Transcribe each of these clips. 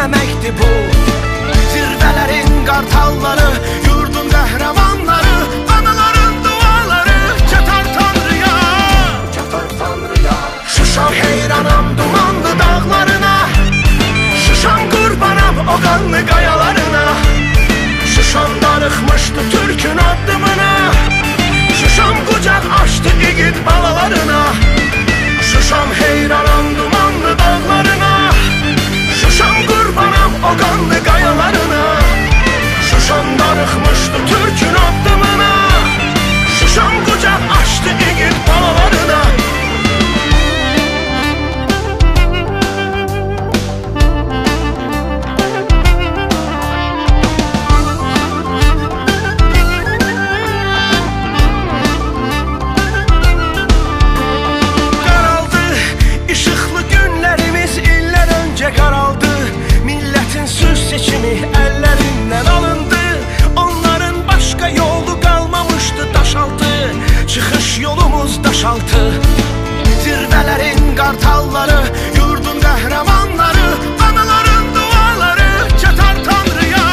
əməkdir bu. Zirvələrin qartalları, yurdun qəhrəmanları, anaların duaları çatar Tanrıya. Şuşam heyranam dumanlı dağlarına, Şuşam qurbanam o qanlı qayalarına. Şuşam darıxmışdı Türkün addımına, Şuşam qucaq açdı igid balalarına. Şuşam heyranam dumanlı dağlarına, Şuşam qurbanam o qanlı qayalarına. Şuşam darıxmışdı Türkün addımına, Şuşam qucaq açdı igid balalarına. Qaraldı, millətin söz seçimi əllərindən alındı. Onların başqa yolu qalmamışdı daşaltı, çıxış yolumuz daşaltı. Zirvələrin qartalları, yurdun qəhrəmanları, anaların duaları çatar Tanrıya.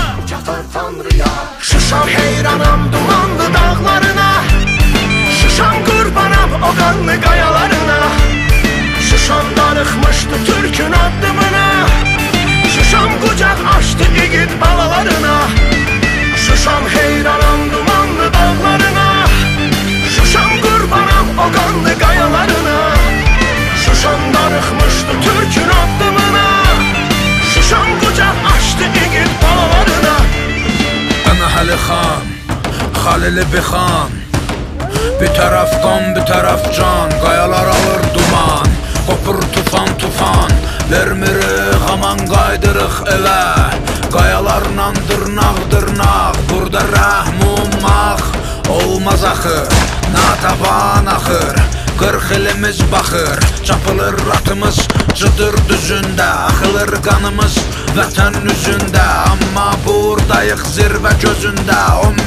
Şuşam heyranam dumanlı dağlarına, Şuşam qurbanam o qanlı qayalarına. Şuşam darıxmışdı Türkün addımına, Şuşam qucaq açdı igid balalarına. Şuşam heyranam dumanlı dağlarına, Şuşam qurbanam o qanlı qayalarına. Şuşam darıxmışdı Türkün addımına, Şuşam qucaq açdı igid balalarına. Ana Həli xan, Xalili bixan, bir tərəf qan, bir tərəf can, qayalar alır duman. Qopur tufan tufan, vermirik aman qaydırıq evə. Qayalarla dırnaq dırnaq, burada rəhm ummaq olmaz axı. Natavan axır, 40 ilimiz baxır, çapılır atımız cıdır düzündə, axılır qanımız vətən üzündə. Amma buradayıq zirvə gözündə,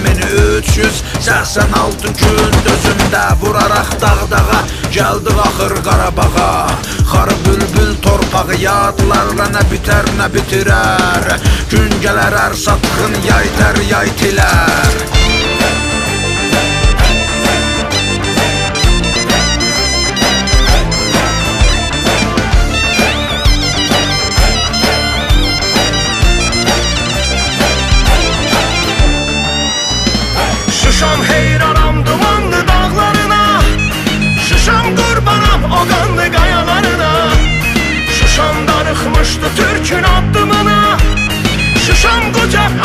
10.386 gün dözündə. Vuraraq dağ-dağa, gəldik axır Qarabağa. Xarı bülbül torpağı yadlarla nə bitər, nə bitirər. Gün gələr hər satxın yay tər, yay tilər. Şuşam heyranam dumanlı dağlarına, Şuşam qurbanam o qanlı qayalarına. Şuşam darıxmışdı Türkün addımına, Şuşam qucaq